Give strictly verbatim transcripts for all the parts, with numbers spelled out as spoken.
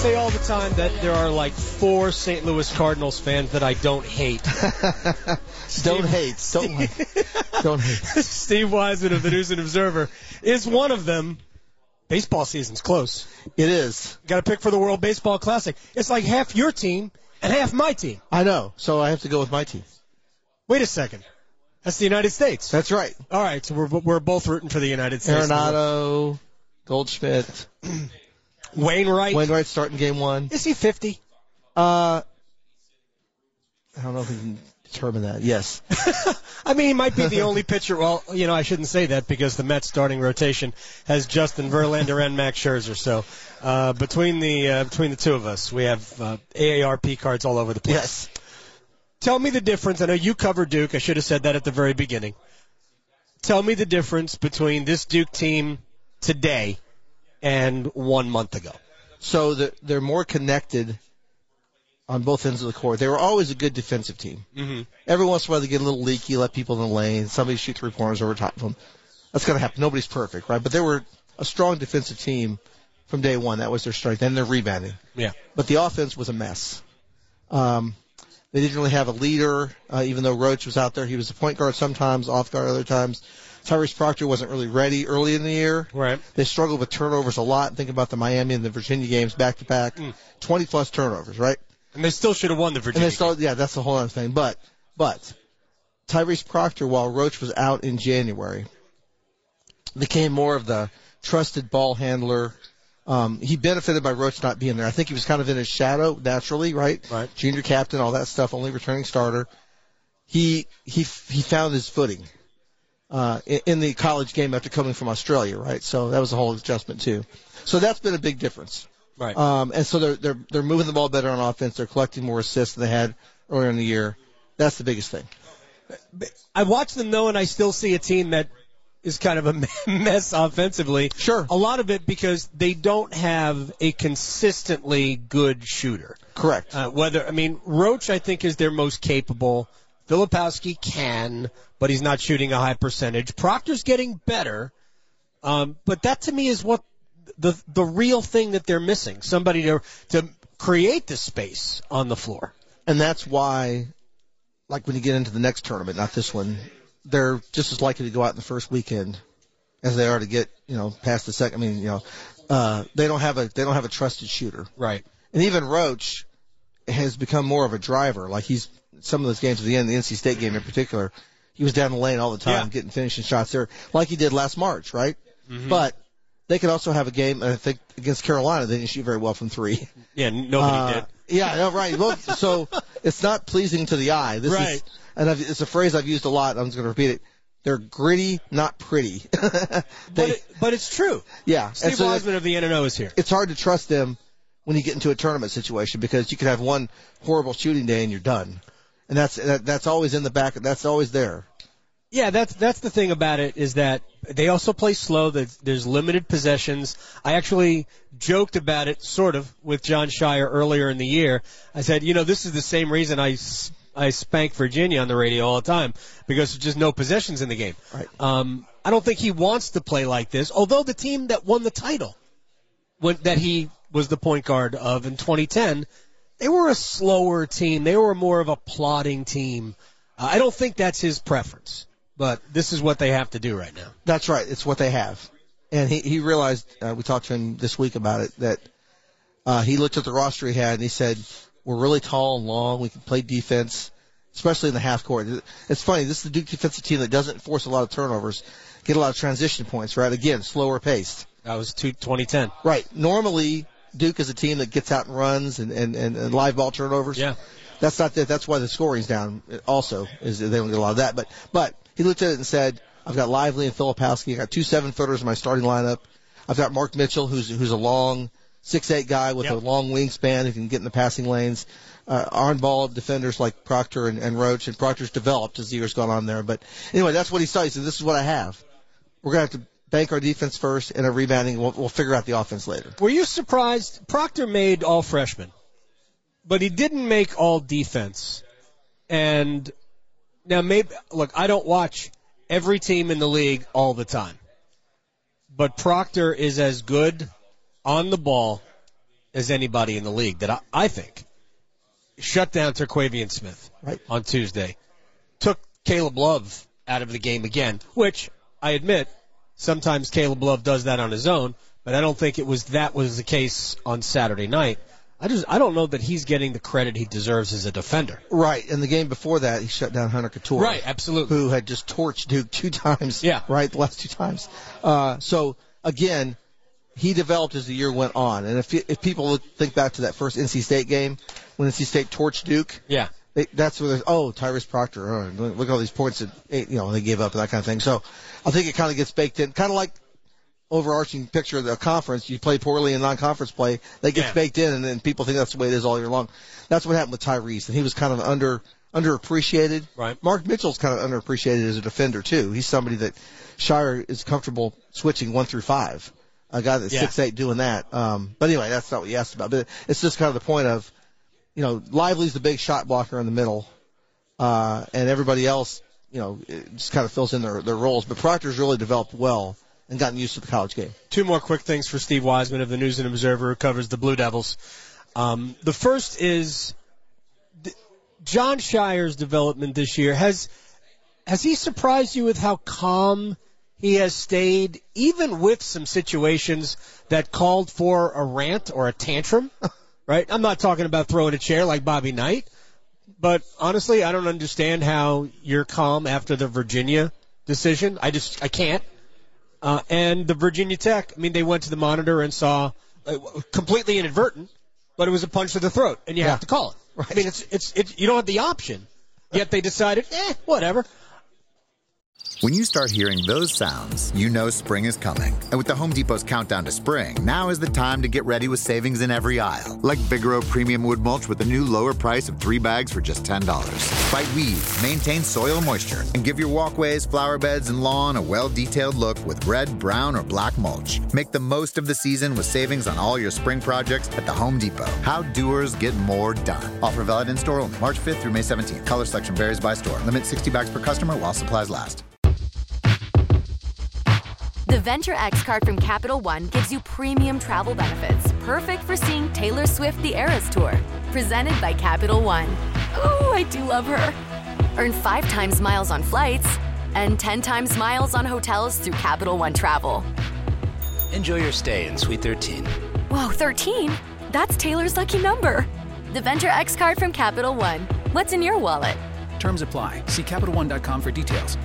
say all the time that there are like four Saint Louis Cardinals fans that I don't hate. don't hate. Don't hate. Don't hate. Steve Wiseman of the News and Observer is one of them. Baseball season's close. It is. Got to pick for the World Baseball Classic. It's like half your team and half my team. I know. So I have to go with my team. Wait a second. That's the United States. That's right. All right. So we're we're both rooting for the United States. Arenado, Goldschmidt. Wainwright. Wainwright starting game one. Is he fifty? Uh, I don't know if we can determine that. Yes. I mean, he might be the only pitcher. Well, you know, I shouldn't say that because the Mets starting rotation has Justin Verlander and Max Scherzer. So uh, between the uh, between the two of us, we have uh, A A R P cards all over the place. Yes. Tell me the difference. I know you cover Duke. I should have said that at the very beginning. Tell me the difference between this Duke team today and one month ago. So the, they're more connected on both ends of the court. They were always a good defensive team. Mm-hmm. Every once in a while they get a little leaky, let people in the lane, somebody shoot three pointers over top of them. That's going to happen. Nobody's perfect, right? But they were a strong defensive team from day one. That was their strength. And they're rebounding. Yeah. But the offense was a mess. Um, they didn't really have a leader, uh, even though Roach was out there. He was a point guard sometimes, off guard other times. Tyrese Proctor wasn't really ready early in the year. Right. They struggled with turnovers a lot. Think about the Miami and the Virginia games back to back. Mm. twenty plus turnovers, right? And they still should have won the Virginia. And they still, yeah, that's the whole other thing. But, but Tyrese Proctor, while Roach was out in January, became more of the trusted ball handler. Um, he benefited by Roach not being there. I think he was kind of in his shadow naturally, right? Right. Junior captain, all that stuff, only returning starter. He he he found his footing. Uh, in the college game after coming from Australia, right? So that was a whole adjustment too. So that's been a big difference. Right. Um, and so they're, they're, they're moving the ball better on offense. They're collecting more assists than they had earlier in the year. That's the biggest thing. I watch them though, and I still see a team that is kind of a mess offensively. Sure. A lot of it because they don't have a consistently good shooter. Correct. Uh, whether, I mean, Roach I think is their most capable. Filipowski can, but he's not shooting a high percentage. Proctor's getting better, um, but that to me is what the the real thing that they're missing. Somebody to to create the space on the floor. And that's why, like when you get into the next tournament, not this one, they're just as likely to go out in the first weekend as they are to get, you know, past the second. I mean, you know, uh, they don't have a they don't have a trusted shooter. Right. And even Roach has become more of a driver. Like he's some of those games at the end, the N C State game in particular, he was down the lane all the time, yeah. getting finishing shots there, like he did last March, right? Mm-hmm. But they could also have a game, and I think against Carolina, they didn't shoot very well from three. Yeah, nobody uh, did. Yeah, no, right. Well, so it's not pleasing to the eye. This right. is, and I've, it's a phrase I've used a lot. I'm just going to repeat it. They're gritty, not pretty. they, but, it, but it's true. Yeah. Steve so Wiseman of the N N O is here. It's hard to trust them when you get into a tournament situation because you could have one horrible shooting day and you're done. And that's that, that's always in the back. That's always there. Yeah, that's that's the thing about it is that they also play slow. There's limited possessions. I actually joked about it, sort of, with John Shire earlier in the year. I said, you know, this is the same reason I, I spank Virginia on the radio all the time because there's just no possessions in the game. Right. Um, I don't think he wants to play like this, although the team that won the title, when, that he was the point guard of in twenty ten, they were a slower team. They were more of a plodding team. Uh, I don't think that's his preference, but this is what they have to do right now. That's right. It's what they have. And he, he realized, uh, we talked to him this week about it, that uh, he looked at the roster he had and he said, we're really tall and long. We can play defense, especially in the half court. It's funny. This is the Duke defensive team that doesn't force a lot of turnovers, get a lot of transition points, right? Again, slower paced. That was twenty ten. Right. Normally, Duke is a team that gets out and runs and, and, and, and live ball turnovers. Yeah. That's not that. That's why the scoring's down also, is they don't get a lot of that. But, but he looked at it and said, I've got Lively and Filipowski. I've got two seven footers in my starting lineup. I've got Mark Mitchell, who's, who's a long six eight guy with yep. a long wingspan who can get in the passing lanes. Uh, on-ball defenders like Proctor and, and Roach, and Proctor's developed as the year's gone on there. But anyway, that's what he said. He said, this is what I have. We're going to have to bank our defense first and our rebounding. We'll, we'll figure out the offense later. Were you surprised? Proctor made all freshmen, but he didn't make all defense. And now maybe, look, I don't watch every team in the league all the time, but Proctor is as good on the ball as anybody in the league that I, I think shut down Terquavian Smith right. on Tuesday. Took Caleb Love out of the game again, which I admit sometimes Caleb Love does that on his own, but I don't think it was that was the case on Saturday night. I just I don't know that he's getting the credit he deserves as a defender. Right. In the game before that, he shut down Hunter Couture. Right, absolutely. Who had just torched Duke two times. Yeah. Right, the last two times. Uh, so, again, he developed as the year went on. And if if people look, think back to that first N C State game, when N C State torched Duke. Yeah. They, that's where there's, oh, Tyrese Proctor, oh, look at all these points that, you know, they gave up and that kind of thing. So I think it kind of gets baked in, kind of like overarching picture of the conference. You play poorly in non-conference play, that gets yeah. baked in, and then people think that's the way it is all year long. That's what happened with Tyrese, and he was kind of under underappreciated. Right. Mark Mitchell's kind of underappreciated as a defender too. He's somebody that Shire is comfortable switching one through five. A guy that's yeah. six eight doing that. Um, but anyway, that's not what you asked about. But it's just kind of the point of, you know, Lively's the big shot blocker in the middle, uh, and everybody else, you know, it just kind of fills in their, their roles. But Proctor's really developed well and gotten used to the college game. Two more quick things for Steve Wiseman of the News and Observer, who covers the Blue Devils. Um, the first is th- Jon Scheyer's development this year. Has has he surprised you with how calm he has stayed, even with some situations that called for a rant or a tantrum? Right? I'm not talking about throwing a chair like Bobby Knight, but honestly, I don't understand how you're calm after the Virginia decision. I just, I can't. Uh, and the Virginia Tech, I mean, they went to the monitor and saw, uh, completely inadvertent, but it was a punch to the throat, and you yeah. have to call it. Right. I mean, it's, it's, it's, you don't have the option. Yet they decided, eh, whatever. When you start hearing those sounds, you know spring is coming. And with the Home Depot's countdown to spring, now is the time to get ready with savings in every aisle. Like Bigro Premium Wood Mulch with a new lower price of three bags for just ten dollars. Fight weeds, maintain soil moisture, and give your walkways, flower beds, and lawn a well-detailed look with red, brown, or black mulch. Make the most of the season with savings on all your spring projects at the Home Depot. How doers get more done. Offer valid in store only March fifth through May seventeenth. Color selection varies by store. Limit sixty bags per customer while supplies last. The Venture X card from Capital One gives you premium travel benefits, perfect for seeing Taylor Swift The Eras Tour. Presented by Capital One. Ooh, I do love her. Earn five times miles on flights and ten times miles on hotels through Capital One Travel. Enjoy your stay in Suite thirteen. Whoa, thirteen? That's Taylor's lucky number. The Venture X card from Capital One. What's in your wallet? Terms apply. See Capital One dot com for details.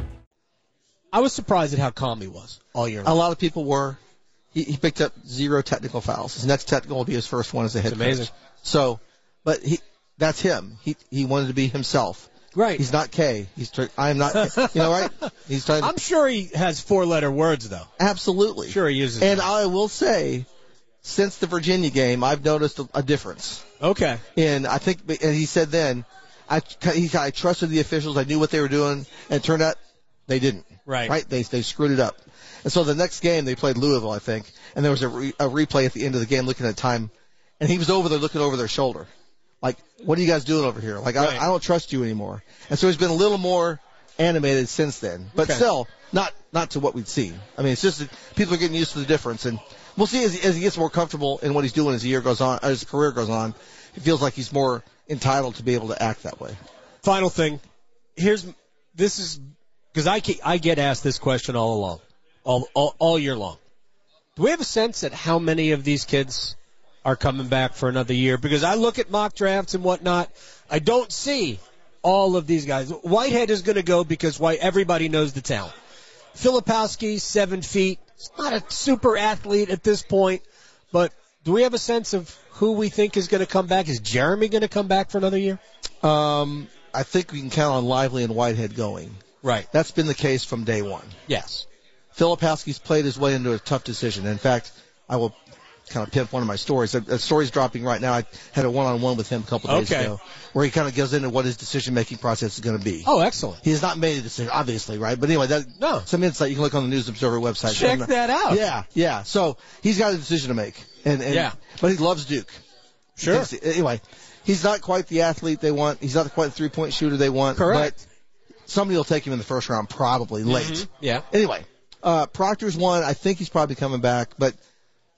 I was surprised at how calm he was all year long. A lot of people were. He, he picked up zero technical fouls. His next technical will be his first one as a head It's coach. amazing. So, but he, that's him. He he wanted to be himself. Right. He's not K. He's tr- I'm not. You know, right? He's trying. To, I'm sure he has four-letter words, though. absolutely. Sure he uses And them. I will say, since the Virginia game, I've noticed a, a difference. Okay. And I think, and he said then, I he, I trusted the officials. I knew what they were doing, and it turned out they didn't. Right. Right? They they screwed it up. And so the next game they played Louisville, I think, and there was a, re, a replay at the end of the game looking at time, and he was over there looking over their shoulder. Like, what are you guys doing over here? Like, Right. I, I don't trust you anymore. And so he's been a little more animated since then. But Okay. still, not not to what we'd seen. I mean, it's just that people are getting used to the difference. And we'll see as he, as he gets more comfortable in what he's doing as the year goes on, as his career goes on. It feels like he's more entitled to be able to act that way. Final thing. Here's this is because I ke- I get asked this question all along, all, all all year long. Do we have a sense at how many of these kids are coming back for another year? Because I look at mock drafts and whatnot, I don't see all of these guys. Whitehead is going to go because White everybody knows the talent. Filipowski, seven feet, he's not a super athlete at this point, but do we have a sense of who we think is going to come back? Is Jeremy going to come back for another year? Um, I think we can count on Lively and Whitehead going. Right. That's been the case from day one. Yes. Filipowski's played his way into a tough decision. In fact, I will kind of pimp one of my stories. A, a story's dropping right now. I had a one-on-one with him a couple of days Okay. ago where he kind of goes into what his decision-making process is going to be. Oh, excellent. He has not made a decision, obviously, right? But anyway, that, No. some insight. You can look on the News Observer website. Check And, that out. Yeah, yeah. So he's got a decision to make. And, and Yeah. But he loves Duke. Sure. Because- Anyway, he's not quite the athlete they want. He's not quite the three-point shooter they want. Correct. But somebody will take him in the first round, probably late. Mhm. Yeah. Anyway, uh, Proctor's one. I think he's probably coming back, but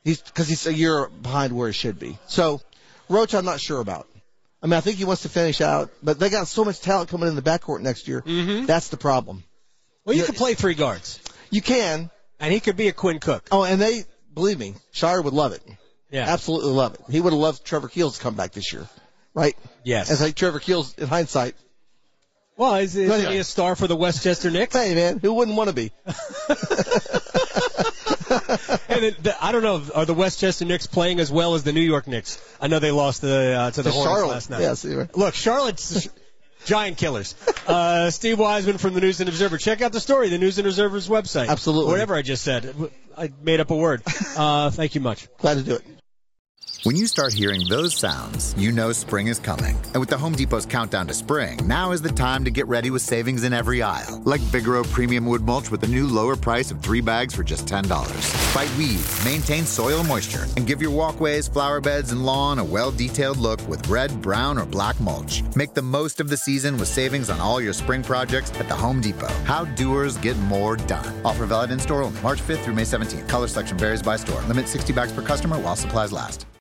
He's because he's a year behind where he should be. So Roach, I'm not sure about. I mean, I think he wants to finish out, but they got so much talent coming in the backcourt next year. Mm-hmm. That's the problem. Well, you You- could play three guards, You can. and he could be a Quinn Cook. Oh, and they believe me, Shire would love it. Yeah. Absolutely love it. He would have loved Trevor Keels to come back this year, right? Yes. As like Trevor Keels, in hindsight, Well, is, is Anyway. he a star for the Westchester Knicks? hey man, who wouldn't want to be? And it, the, I don't know, are the Westchester Knicks playing as well as the New York Knicks? I know they lost the, uh, to the To Hornets Charlotte. last night. Yes, you're right. Look, Charlotte's giant killers. Uh, Steve Wiseman from the News and Observer. Check out the story, the News and Observer's website. Absolutely. Whatever I just said. I made up a word. Uh, thank you much. Glad to do it. When you start hearing those sounds, you know spring is coming. And with the Home Depot's countdown to spring, now is the time to get ready with savings in every aisle. Like Bigro Premium Wood Mulch with the new lower price of three bags for just ten dollars. Fight weeds, maintain soil moisture, and give your walkways, flower beds, and lawn a well-detailed look with red, brown, or black mulch. Make the most of the season with savings on all your spring projects at the Home Depot. How doers get more done. Offer valid in store only March fifth through May seventeenth. Color selection varies by store. Limit sixty bags per customer while supplies last.